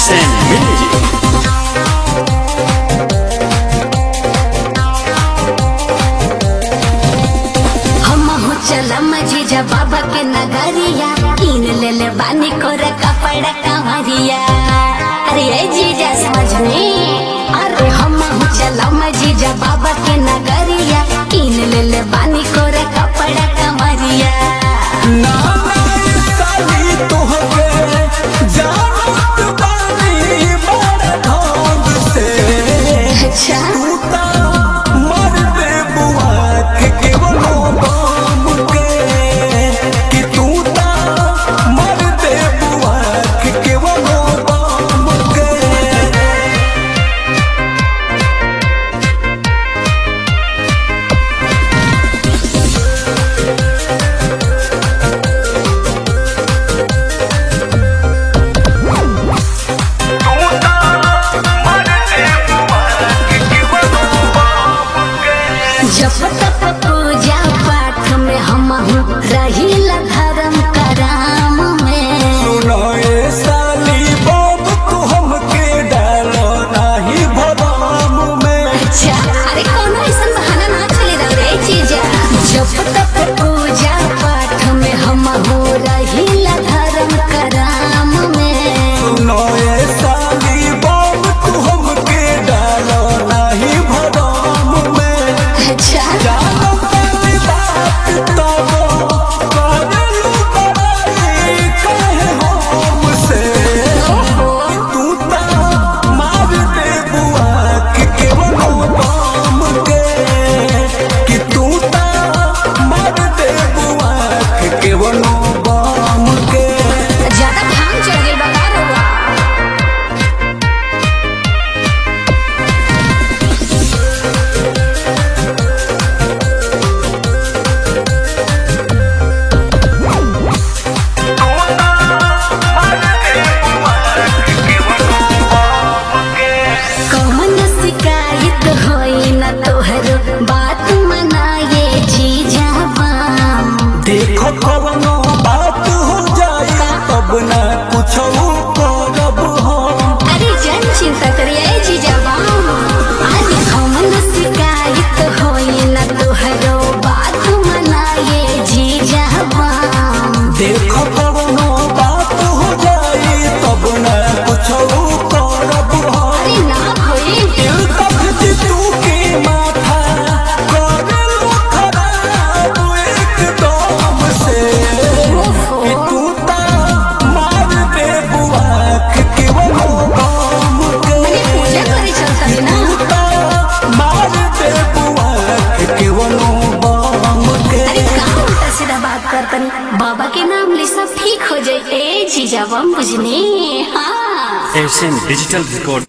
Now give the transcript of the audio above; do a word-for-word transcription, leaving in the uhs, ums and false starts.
SN music. चला मजीजा बाबा के नगरिया कीन ले ले बानी कोर कपड़ा कमरिया। अरे ये जीजा समझ में। अरे हम चला मजीजा बाबा के नगरिया कीन ले ले बानी कोर कपड़ा कमरिया। ना साली तोहके जानत बानी बड़ा ढंग से। अच्छा तू ता मर दे बुआ के केवलो बम के कि तू ता मर दे बुआ के केवलो बम के। जब तक पूजा पाठ में हम रहिला धर्म कराम में। सुनाए साली बम तू हमके डालो नाही भरम में। अच्छा अरे कोनो ऐसा बहाना ना चले रे जीजा। जब तक पूजा पाठ में हम रहिला धर्म कराम में। सुनाए साली बम तू हमके डालो नाही भरम में। अच्छा जानो तेरी बात तब करेलू बड़ाई कहे हमसे। तू ता मार दे बुआ के केवलो बम के कि तू ता मार दे बुआ के केवलो बम के। ज्यादा भांग चढ़ गई बता रहा। कौन शिकायत होई न तोहर बात मनाए जीजा बाम। देखो कवनो बात हो जाए तब ना कुछ करब हम। अरे जन चिंता करिए जीजा बाम। आज कौन शिकायत होई न तोहरो बात मनाए जीजा बाम। देखो कवनो बात हो जाए तब ना कुछ करब हम। अरे ना होई दिल तक तू के माथा करेलू खराब एकदम से कि तू ता मार दे बुआ के केवलो बम के। मैंने पूजा करे चलता है ना। तू ता मार दे बुआ के केवलो बम के। अरे का उल्टा सीधा बात करतनी। बाबा के नाम ले सब ठीक हो जाए ए जीजा बम बुझने। हाँ एसएन डिजिटल रिकॉर्ड।